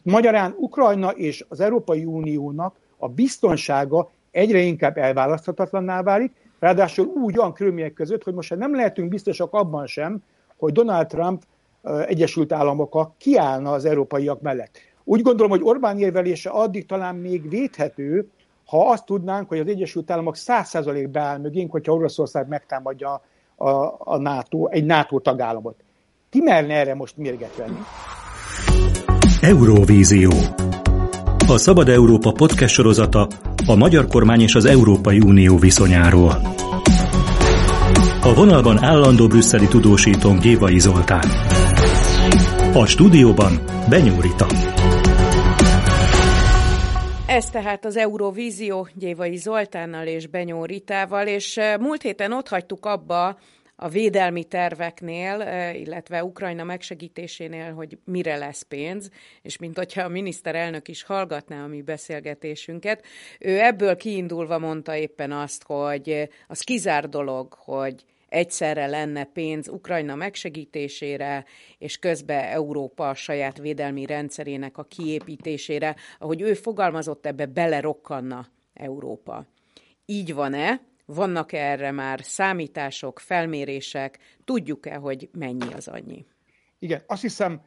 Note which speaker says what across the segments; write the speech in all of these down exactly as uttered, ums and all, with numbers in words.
Speaker 1: Magyarán Ukrajna és az Európai Uniónak a biztonsága egyre inkább elválaszthatatlanná válik, ráadásul úgy olyan körülmények között, hogy most nem lehetünk biztosak abban sem, hogy Donald Trump Egyesült Államokkal kiállna az európaiak mellett. Úgy gondolom, hogy Orbán érvelése addig talán még védhető, ha azt tudnánk, hogy az Egyesült Államok száz százalék beáll mögénk, hogyha Oroszország megtámadja a, a NATO, egy NATO tagállamot. Ki merne erre most mérget venni?
Speaker 2: Euróvízió. A Szabad Európa podcast sorozata a magyar kormány és az Európai Unió viszonyáról. A vonalban állandó brüsszeli tudósítónk Gyévai Zoltán. A stúdióban Benyó Rita.
Speaker 3: Ez tehát az Euróvízió Gyévai Zoltánnal és Benyó Ritával, és múlt héten ott hagytuk abba a védelmi terveknél, illetve Ukrajna megsegítésénél, hogy mire lesz pénz, és mint hogyha a miniszterelnök is hallgatná a mi beszélgetésünket, ő ebből kiindulva mondta éppen azt, hogy az kizár dolog, hogy egyszerre lenne pénz Ukrajna megsegítésére, és közben Európa saját védelmi rendszerének a kiépítésére, ahogy ő fogalmazott, ebbe belerokkanna Európa. Így van-e? Vannak erre már számítások, felmérések? Tudjuk-e, hogy mennyi az annyi?
Speaker 1: Igen, azt hiszem,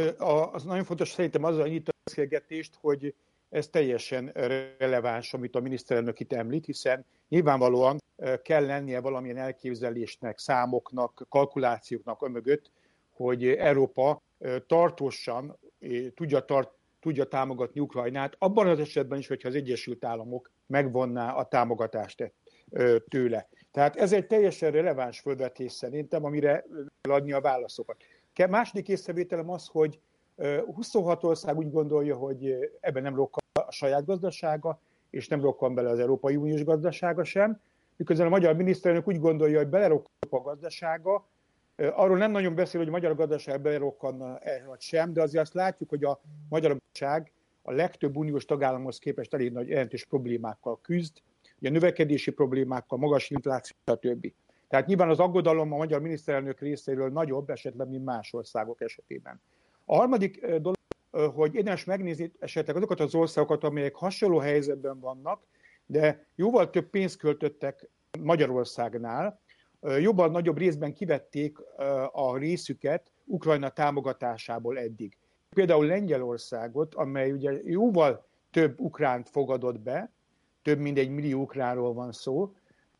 Speaker 1: az nagyon fontos szerintem azzal nyitni a beszélgetést, hogy ez teljesen releváns, amit a miniszterelnök itt említ, hiszen nyilvánvalóan kell lennie valamilyen elképzelésnek, számoknak, kalkulációknak amögött, hogy Európa tartósan tudja, tart, tudja támogatni Ukrajnát, abban az esetben is, hogyha az Egyesült Államok megvonná a támogatást tőle. Tehát ez egy teljesen releváns fölvetés szerintem, amire kell adni a válaszokat. Második észrevételem az, hogy huszonhat ország úgy gondolja, hogy ebben nem rokkan a saját gazdasága, és nem rokkan bele az Európai Uniós gazdasága sem, miközben a magyar miniszterelnök úgy gondolja, hogy belerokkan a gazdasága. Arról nem nagyon beszél, hogy a magyar gazdaság belerokkanna vagy sem, de azért azt látjuk, hogy a magyar gazdaság a legtöbb uniós tagállamhoz képest elég nagy jelentős problémákkal küzd, ugye növekedési problémákkal, magas infláció, stb. Tehát nyilván az aggodalom a magyar miniszterelnök részéről nagyobb esetleg, mint más országok esetében. A harmadik dolog, hogy érdemes megnézni esetleg azokat az országokat, amelyek hasonló helyzetben vannak, de jóval több pénzt költöttek Magyarországnál, jobban nagyobb részben kivették a részüket Ukrajna támogatásából eddig. Például Lengyelországot, amely ugye jóval több ukránt fogadott be, több mint egy millió ukránról van szó,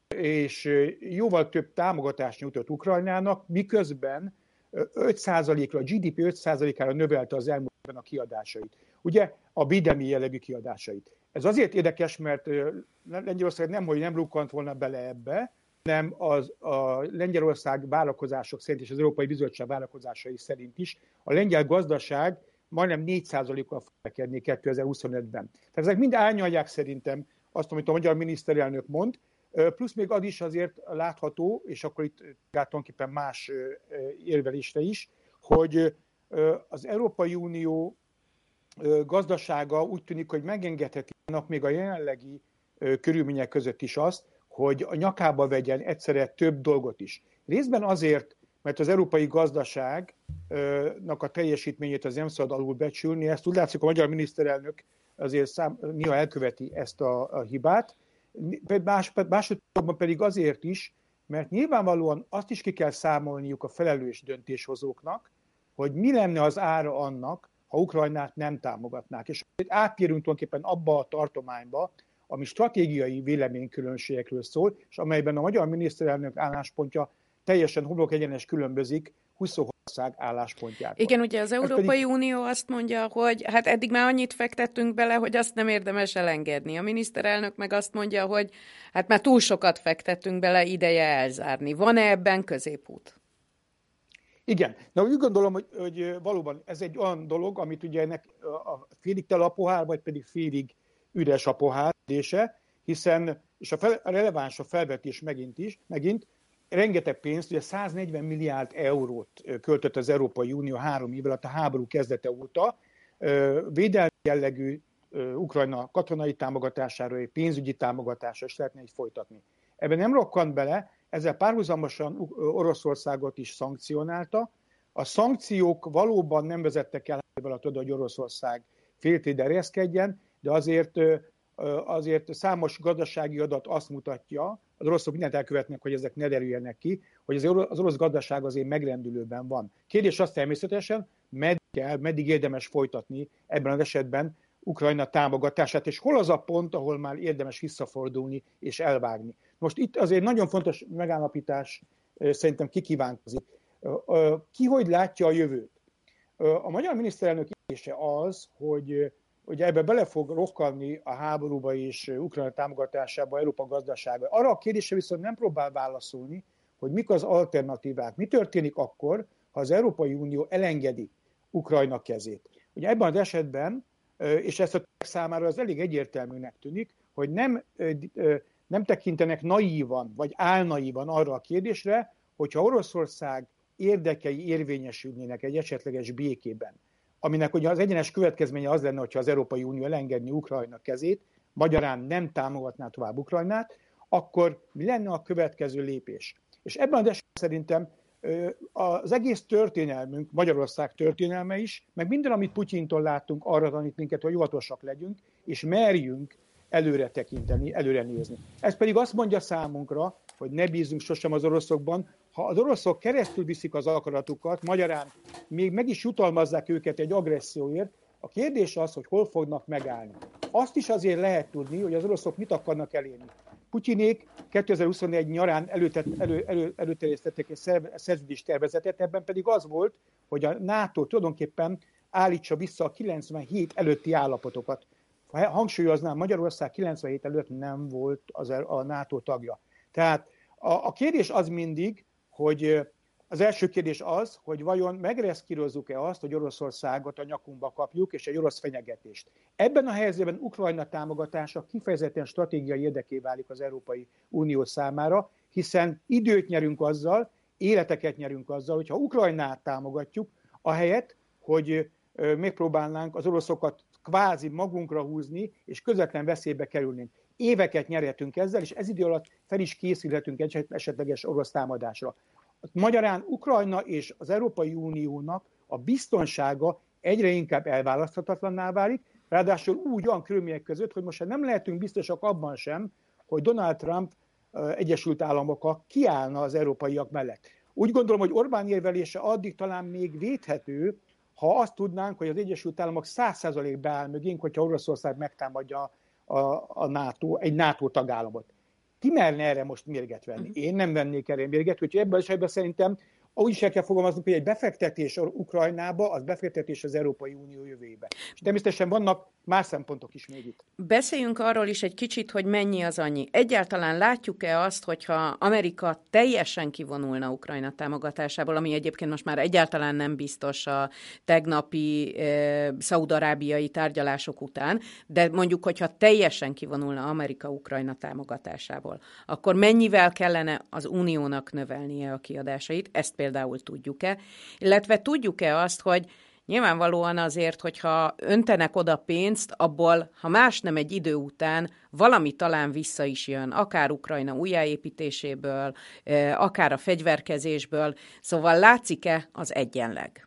Speaker 1: és jóval több támogatást nyújtott Ukrajnának, miközben öt százalékra, a gé dé pé öt százalékára növelte az elmúlt évben a kiadásait. Ugye a védelmi jellegű kiadásait. Ez azért érdekes, mert Lengyelország nem, hogy nem rukkant volna bele ebbe, hanem az, a Lengyelország vállalkozások szerint és az Európai Bizottság vállalkozásai szerint is a lengyel gazdaság majdnem négy százalékkal fog növekedni kétezer-huszonötben. Tehát ezek mind árnyalják szerintem azt, amit a magyar miniszterelnök mond, plusz még az is azért látható, és akkor itt tulajdonképpen más érvelésre is, hogy az Európai Unió gazdasága úgy tűnik, hogy megengedheti még a jelenlegi körülmények között is azt, hogy a nyakába vegyen egyszerre több dolgot is. Részben azért, mert az európai gazdaságnak a teljesítményét az nem szabad alulbecsülni, ezt úgy látszik, a magyar miniszterelnök azért szám, néha elköveti ezt a, a hibát, Más, másodszorban pedig azért is, mert nyilvánvalóan azt is ki kell számolniuk a felelős döntéshozóknak, hogy mi lenne az ára annak, ha Ukrajnát nem támogatnák. És áttérünk tulajdonképpen abba a tartományba, ami stratégiai véleménykülönbségekről szól, és amelyben a magyar miniszterelnök álláspontja teljesen homlokegyenes különbözik huszonhat ország álláspontjától.
Speaker 3: Igen, ugye az Európai pedig... Unió azt mondja, hogy hát eddig már annyit fektettünk bele, hogy azt nem érdemes elengedni. A miniszterelnök meg azt mondja, hogy hát már túl sokat fektettünk bele, ideje elzárni. Van-e ebben középút?
Speaker 1: Igen, de úgy gondolom, hogy, hogy valóban ez egy olyan dolog, amit ugye ennek a félig tele a pohár, vagy pedig félig üres a pohár kérdése, hiszen, és a, fel, a releváns a felvetés megint is, megint, rengeteg pénzt, ugye száznegyven milliárd eurót költött az Európai Unió három év alatt a háború kezdete óta, védelmi jellegű Ukrajna katonai támogatására, pénzügyi támogatásra is lehetne így folytatni. Ebben nem rokkant bele, ezzel párhuzamosan Oroszországot is szankcionálta. A szankciók valóban nem vezettek el, hogy Oroszország féltéd erjeszkedjen, de azért, azért számos gazdasági adat azt mutatja, az oroszok mindent elkövetnek, hogy ezek ne derüljenek ki, hogy az orosz gazdaság azért megrendülőben van. Kérdés az természetesen, meddig kell, meddig érdemes folytatni ebben az esetben Ukrajna támogatását, és hol az a pont, ahol már érdemes visszafordulni és elvágni. Most itt azért nagyon fontos megállapítás szerintem kikívánkozik. Ki hogy látja a jövőt? A magyar miniszterelnök ítése az, hogy, hogy ebbe bele fog rokkanni a háborúba és Ukrajna támogatásába, Európa gazdasága. Arra a kérdésre viszont nem próbál válaszolni, hogy mik az alternatívák. Mi történik akkor, ha az Európai Unió elengedi Ukrajna kezét? Ugye ebben az esetben, és ezt a számára az elég egyértelműnek tűnik, hogy nem, nem tekintenek naívan, vagy álnaívan arra a kérdésre, hogyha Oroszország érdekei érvényesülnének egy esetleges békében, aminek ugye az egyenes következménye az lenne, hogyha az Európai Unió elengedni Ukrajna kezét, magyarán nem támogatná tovább Ukrajnát, akkor mi lenne a következő lépés? És ebben az esetben szerintem az egész történelmünk, Magyarország történelme is, meg minden, amit Putyintól láttunk, arra tanít minket, hogy óvatosak legyünk, és merjünk előre tekinteni, előre nézni. Ez pedig azt mondja számunkra, hogy ne bízunk sosem az oroszokban. Ha az oroszok keresztül viszik az akaratukat, magyarán még meg is jutalmazzák őket egy agresszióért, a kérdés az, hogy hol fognak megállni. Azt is azért lehet tudni, hogy az oroszok mit akarnak elérni. Putyinék kétezer-huszonegy nyarán előtet, elő, elő, előterjesztettek egy szerződés tervezetet, ebben pedig az volt, hogy a NATO tulajdonképpen állítsa vissza a kilencvenhét előtti állapotokat. Hangsúlyoznám, Magyarország kilencvenhét előtt nem volt az a NATO tagja. Tehát a, a kérdés az mindig, hogy az első kérdés az, hogy vajon megreszkírozzuk-e azt, hogy Oroszországot a nyakunkba kapjuk, és egy orosz fenyegetést. Ebben a helyzetben Ukrajna támogatása kifejezetten stratégiai érdeké válik az Európai Unió számára, hiszen időt nyerünk azzal, életeket nyerünk azzal, hogyha Ukrajnát támogatjuk, ahelyett, hogy megpróbálnánk az oroszokat kvázi magunkra húzni, és közvetlen veszélybe kerülnénk. Éveket nyerhetünk ezzel, és ez idő alatt fel is készülhetünk egy esetleges orosz támadásra. Magyarán Ukrajna és az Európai Uniónak a biztonsága egyre inkább elválaszthatatlanná válik, ráadásul úgy olyan körülmények között, hogy most nem lehetünk biztosak abban sem, hogy Donald Trump Egyesült Államokkal kiállna az európaiak mellett. Úgy gondolom, hogy Orbán érvelése addig talán még védhető, ha azt tudnánk, hogy az Egyesült Államok száz százalékban beáll mögénk, hogyha Oroszország megtámadja a, a NATO, egy NATO tagállamot. Ki merne erre most mérget venni? Én nem vennék erre mérget, úgyhogy ebben az esetben szerintem úgy is el kell fogalmaznunk, hogy egy befektetés Ukrajnába, az befektetés az Európai Unió jövőjébe. És természetesen vannak más szempontok is még itt.
Speaker 3: Beszéljünk arról is egy kicsit, hogy mennyi az annyi. Egyáltalán látjuk-e azt, hogyha Amerika teljesen kivonulna Ukrajna támogatásából, ami egyébként most már egyáltalán nem biztos a tegnapi e, szaúd-arábiai tárgyalások után, de mondjuk, hogyha teljesen kivonulna Amerika Ukrajna támogatásából, akkor mennyivel kellene az Uniónak növelnie a kiadásait? Ezt például tudjuk-e? Illetve tudjuk-e azt, hogy nyilvánvalóan azért, hogyha öntenek oda pénzt, abból, ha más nem egy idő után, valami talán vissza is jön, akár Ukrajna újjáépítéséből, akár a fegyverkezésből, szóval látszik-e az egyenleg?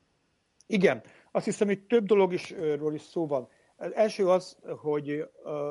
Speaker 1: Igen, azt hiszem, hogy több dolog is, is szó van. Az első az, hogy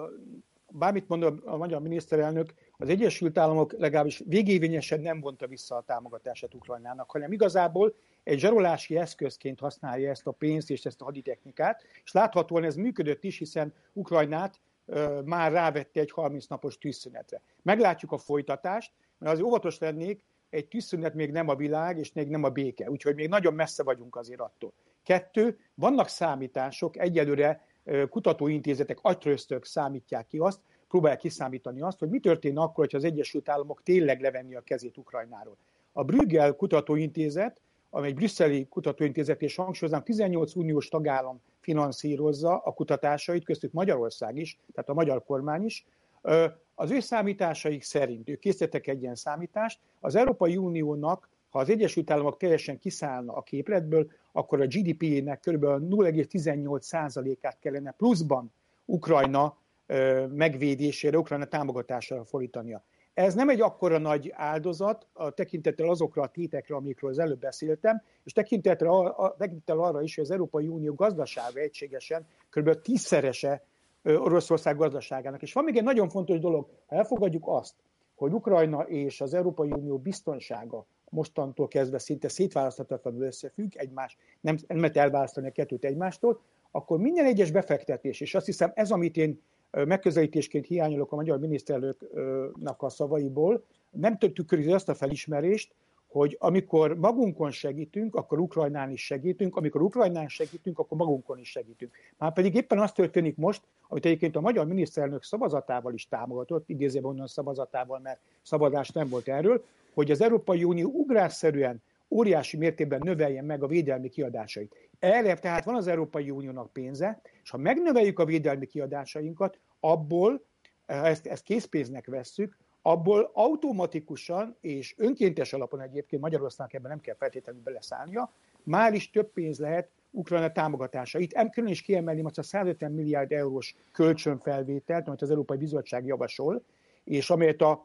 Speaker 1: bármit mond a magyar miniszterelnök, az Egyesült Államok legalábbis végérvényesen nem vonta vissza a támogatását Ukrajnának, hanem igazából egy zsarolási eszközként használja ezt a pénzt és ezt a haditechnikát, és láthatóan ez működött is, hiszen Ukrajnát uh, már rávette egy harminc napos tűzszünetre. Meglátjuk a folytatást, mert azért óvatos lennék, egy tűzszünet még nem a világ, és még nem a béke, úgyhogy még nagyon messze vagyunk azért attól. Kettő, vannak számítások, egyelőre uh, kutatóintézetek, agytröztök számítják ki azt, próbálják kiszámítani azt, hogy mi történne akkor, hogyha az Egyesült Államok tényleg levenni a kezét Ukrajnáról. A Bruegel kutatóintézet, ami egy brüsszeli kutatóintézet, és hangsúlyoznám, tizennyolc uniós tagállam finanszírozza a kutatásait, köztük Magyarország is, tehát a magyar kormány is. Az ő számításaik szerint, ők készítettek egy ilyen számítást, az Európai Uniónak, ha az Egyesült Államok teljesen kiszállna a képletből, akkor a gé dé pé-nek kb. nulla egész tizennyolc százalékát kellene pluszban Ukrajna megvédésére, Ukrajna támogatására fordítania. Ez nem egy akkora nagy áldozat, a tekintettel azokra a tétekre, amikről az előbb beszéltem, és tekintettel, a, tekintettel arra is, hogy az Európai Unió gazdasága egységesen kb. tízszerese Oroszország gazdaságának. És van még egy nagyon fontos dolog, ha elfogadjuk azt, hogy Ukrajna és az Európai Unió biztonsága mostantól kezdve szinte szétválaszthatatlanul összefügg, egymás, nem, nem lehet elválasztani a kettőt egymástól, akkor minden egyes befektetés, és azt hiszem ez, amit én megközelítésként hiányolok a magyar miniszterelnöknek a szavaiból, nem tükrözi azt a felismerést, hogy amikor magunkon segítünk, akkor Ukrajnán is segítünk, amikor Ukrajnán segítünk, akkor magunkon is segítünk. Márpedig éppen az történik most, amit egyébként a magyar miniszterelnök szavazatával is támogatott, idézőben onnan szavazatával, mert szavazás nem volt erről, hogy az Európai Unió ugrásszerűen óriási mértékben növeljen meg a védelmi kiadásait. Erre tehát van az Európai Uniónak pénze, és ha megnöveljük a védelmi kiadásainkat, abból, ezt, ezt készpénznek vesszük, abból automatikusan és önkéntes alapon egyébként Magyarországnak ebben nem kell feltétlenül beleszállnia, már is több pénz lehet Ukrajna támogatása. Itt külön is kiemelném azt a százötven milliárd eurós kölcsönfelvételt, amit az Európai Bizottság javasol, és amelyet a,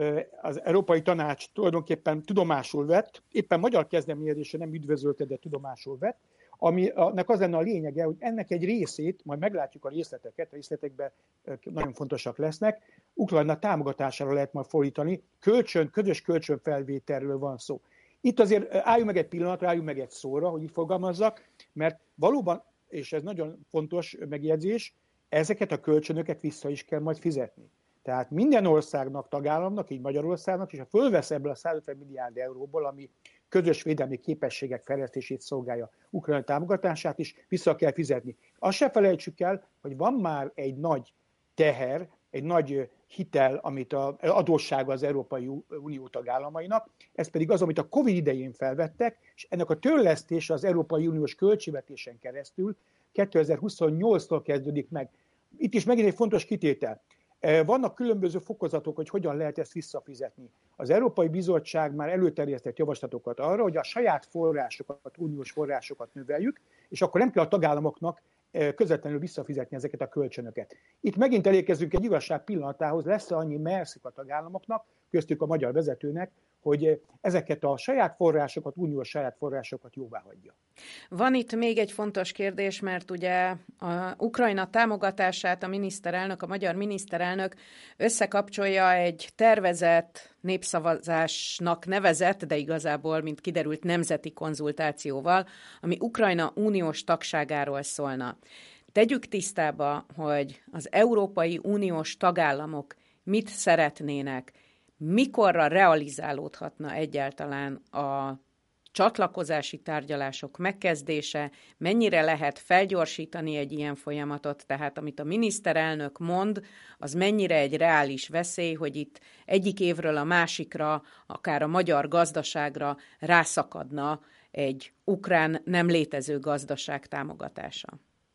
Speaker 1: az Európai Tanács tulajdonképpen tudomásul vett, éppen magyar kezdeményezése nem üdvözölte, de tudomásul vett, aminek az lenne a lényege, hogy ennek egy részét, majd meglátjuk a részleteket, a részletekben nagyon fontosak lesznek, Ukrajna támogatására lehet majd fordítani, kölcsön, közös kölcsönfelvételről van szó. Itt azért álljunk meg egy pillanatra, álljunk meg egy szóra, hogy így fogalmazzak, mert valóban, és ez nagyon fontos megjegyzés, ezeket a kölcsönöket vissza is kell majd fizetni. Tehát minden országnak, tagállamnak, így Magyarországnak, és ha fölvesz ebből a százötven milliárd euróból, ami közös védelmi képességek fejlesztését szolgálja, Ukrajna támogatását is vissza kell fizetni. Azt se felejtsük el, hogy van már egy nagy teher, egy nagy hitel, amit az adóssága az Európai Unió tagállamainak, ez pedig az, amit a Covid idején felvettek, és ennek a törlesztése az Európai Uniós költségvetésen keresztül kétezer-huszonnyolctól kezdődik meg. Itt is megint egy fontos kitétel. Vannak különböző fokozatok, hogy hogyan lehet ezt visszafizetni. Az Európai Bizottság már előterjesztett javaslatokat arra, hogy a saját forrásokat, uniós forrásokat növeljük, és akkor nem kell a tagállamoknak közvetlenül visszafizetni ezeket a kölcsönöket. Itt megint elérkezünk egy igazság pillanatához, lesz annyi merszük a tagállamoknak, köztük a magyar vezetőnek, hogy ezeket a saját forrásokat, uniós saját forrásokat jóvá hagyja.
Speaker 3: Van itt még egy fontos kérdés, mert ugye a Ukrajna támogatását a miniszterelnök, a magyar miniszterelnök összekapcsolja egy tervezett népszavazásnak nevezett, de igazából, mint kiderült, nemzeti konzultációval, ami Ukrajna uniós tagságáról szólna. Tegyük tisztába, hogy az Európai Uniós tagállamok mit szeretnének, mikorra realizálódhatna egyáltalán a csatlakozási tárgyalások megkezdése, mennyire lehet felgyorsítani egy ilyen folyamatot, tehát amit a miniszterelnök mond, az mennyire egy reális veszély, hogy itt egyik évről a másikra, akár a magyar gazdaságra rászakadna egy ukrán nem létező gazdaság támogatása.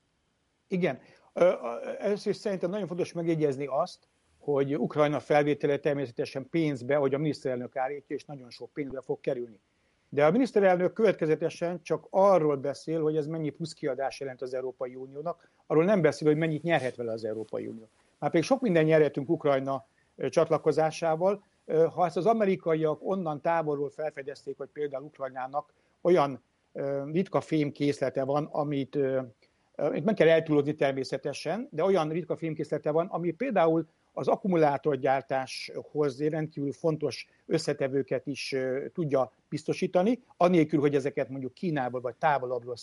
Speaker 1: Igen, először is szerintem nagyon fontos megjegyezni azt, hogy Ukrajna felvétele természetesen pénzbe, ahogy a miniszterelnök állítja, és nagyon sok pénzbe fog kerülni. De a miniszterelnök következetesen csak arról beszél, hogy ez mennyi pluszkiadás jelent az Európai Uniónak, arról nem beszél, hogy mennyit nyerhet vele az Európai Unió. Már pedig sok minden nyerhetünk Ukrajna csatlakozásával. Ha ezt az amerikaiak onnan távolról felfedezték, hogy például Ukrajnának olyan ritka fémkészlete van, amit itt meg kell eltúlozni természetesen, de olyan ritka fémkészlete van, ami például az akkumulátorgyártáshoz rendkívül fontos összetevőket is tudja biztosítani, anélkül, hogy ezeket mondjuk Kínából vagy távolabbról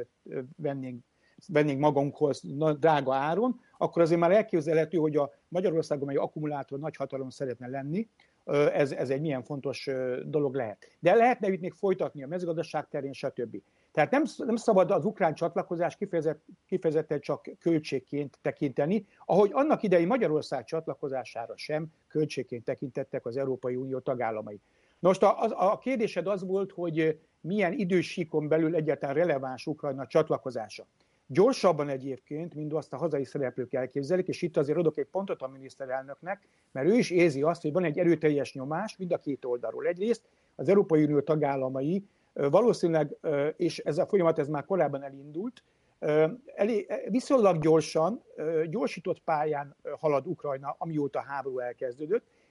Speaker 1: vennénk, vennénk magunkhoz drága áron, akkor azért már elképzelhető, hogy a Magyarországon, amely akkumulátor nagyhatalom szeretne lenni, ez, ez egy milyen fontos dolog lehet. De lehetne itt még folytatni a mezőgazdaság terén, stb. Tehát nem, nem szabad az ukrán csatlakozás kifejezett, kifejezetten csak költségként tekinteni, ahogy annak idején Magyarország csatlakozására sem költségként tekintettek az Európai Unió tagállamai. Most a, a, a kérdésed az volt, hogy milyen idősíkon belül egyáltalán releváns Ukrajna csatlakozása. Gyorsabban egyébként, mint azt a hazai szereplők elképzelik, és itt azért adok egy pontot a miniszterelnöknek, mert ő is érzi azt, hogy van egy erőteljes nyomás mind a két oldalról. Egyrészt az Európai Unió tagállamai valószínűleg, és ez a folyamat ez már korábban elindult, elé, viszonylag gyorsan, gyorsított pályán halad Ukrajna, amióta a háború elkezdődött.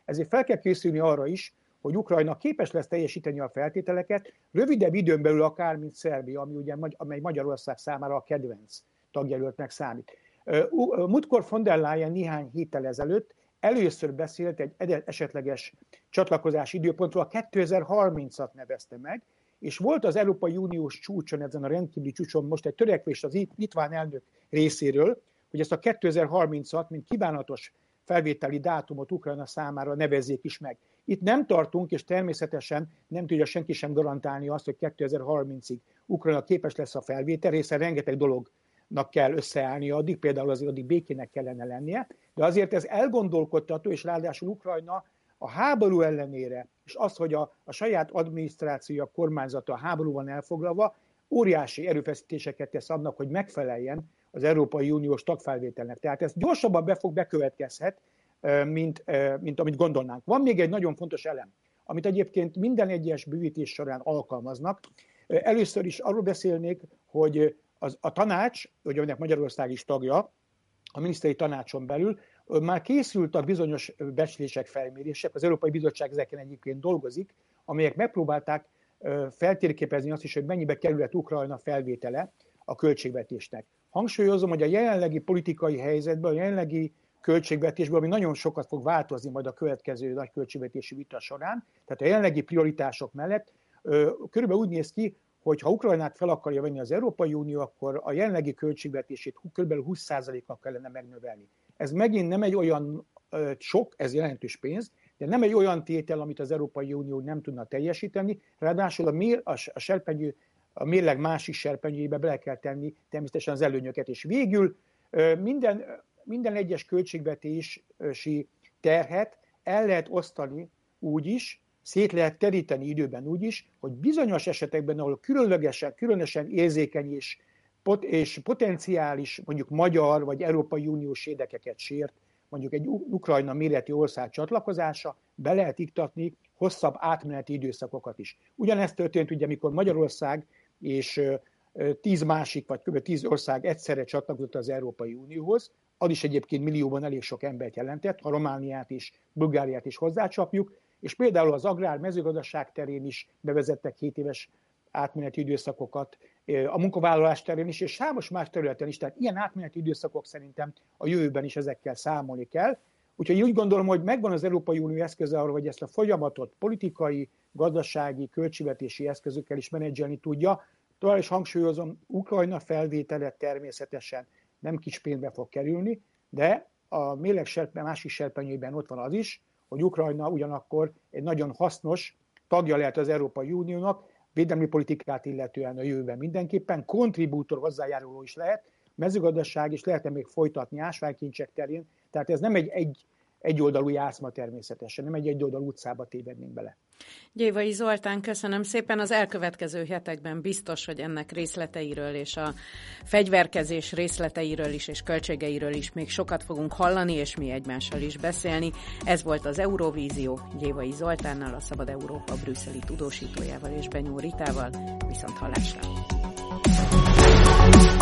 Speaker 1: ezért fel kell készülni arra is, hogy Ukrajna képes lesz teljesíteni a feltételeket, rövidebb időn belül akár, mint Szerbia, ami ugye, amely Magyarország számára a kedvenc tagjelöltnek számít. Múltkor von der Leyen néhány héttel ezelőtt először beszélt egy esetleges csatlakozási időpontról, a kétezer-harmincat nevezte meg, és volt az Európai Uniós csúcson, ezen a rendkívüli csúcson most egy törekvés az litván elnök részéről, hogy ezt a kétezer-harmincat, mint kívánatos felvételi dátumot Ukrajna számára nevezzék is meg. Itt nem tartunk, és természetesen nem tudja senki sem garantálni azt, hogy kétezer-harmincig Ukrajna képes lesz a felvétel, hiszen rengeteg dolognak kell összeállnia addig, például azért addig békének kellene lennie, de azért ez elgondolkodtató, és ráadásul Ukrajna a háború ellenére, és az, hogy a, a saját adminisztrációja, a kormányzata a háborúban elfoglalva, óriási erőfeszítéseket tesz annak, hogy megfeleljen az Európai Uniós tagfelvételnek. Tehát ez gyorsabban be fog bekövetkezhet, mint, mint amit gondolnánk. Van még egy nagyon fontos elem, amit egyébként minden egyes bővítés során alkalmaznak. Először is arról beszélnék, hogy az, a tanács, hogy aminek Magyarország is tagja, a miniszteri tanácson belül már készültek bizonyos becslések, felmérések, az Európai Bizottság ezeken egyébként dolgozik, amelyek megpróbálták feltérképezni azt is, hogy mennyibe kerülhet Ukrajna felvétele a költségvetésnek. Hangsúlyozom, hogy a jelenlegi politikai helyzetben, a jelenlegi költségvetésben, ami nagyon sokat fog változni majd a következő nagy költségvetési vita során, tehát a jelenlegi prioritások mellett körülbelül úgy néz ki, hogy ha Ukrajnát fel akarja venni az Európai Unió, akkor a jelenlegi költségvetését kb. húsz százalékkal kellene megnövelni. Ez megint nem egy olyan sok, ez jelentős pénz, de nem egy olyan tétel, amit az Európai Unió nem tudna teljesíteni, ráadásul a, mér, a, a, serpenyő, a mérleg másik serpenyőjébe bele kell tenni természetesen az előnyöket. És végül minden, minden egyes költségvetési terhet el lehet osztani úgy is, szét lehet teríteni időben úgy is, hogy bizonyos esetekben, ahol különlegesen, különösen érzékeny és, pot, és potenciális, mondjuk magyar vagy Európai Uniós érdekeket sért, mondjuk egy Ukrajna méretű ország csatlakozása, be lehet iktatni hosszabb átmeneti időszakokat is. Ugyanezt történt, ugye, amikor Magyarország és tíz másik, vagy kb. tíz ország egyszerre csatlakozott az Európai Unióhoz, az is egyébként millióban elég sok embert jelentett, ha Romániát és Bulgáriát is hozzácsapjuk, és például az agrár mezőgazdaság terén is bevezettek hét éves átmeneti időszakokat, a munkavállalás terén is, és számos más területen is. Tehát ilyen átmeneti időszakok szerintem a jövőben is ezekkel számolni kell. Úgyhogy én úgy gondolom, hogy megvan az Európai Unió eszköze arra, hogy ezt a folyamatot politikai, gazdasági, költségvetési eszközökkel is menedzselni tudja. Tovább is hangsúlyozom, Ukrajna felvétele természetesen nem kis pénzbe fog kerülni, de a mérleg serpen, másik serpenyőben ott van az is, hogy Ukrajna ugyanakkor egy nagyon hasznos tagja lehet az Európai Uniónak, védelmi politikát illetően a jövőben mindenképpen, kontribútor, hozzájáruló is lehet, mezőgazdaság is lehetne még folytatni ásványkincsek terén, tehát ez nem egy, egy egyoldalú játszma természetesen, nem egy egyoldalú utcába tévednénk bele.
Speaker 3: Gyévai Zoltán, köszönöm szépen. Az elkövetkező hetekben biztos, hogy ennek részleteiről és a fegyverkezés részleteiről is és költségeiről is még sokat fogunk hallani, és mi egymással is beszélni. Ez volt az Eurovízió Gyévai Zoltánnal, a Szabad Európa brüsszeli tudósítójával és Benyó Ritával. Viszont hallásra!